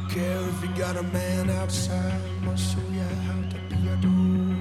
Care if you got a man outside, must show you how to be a dude.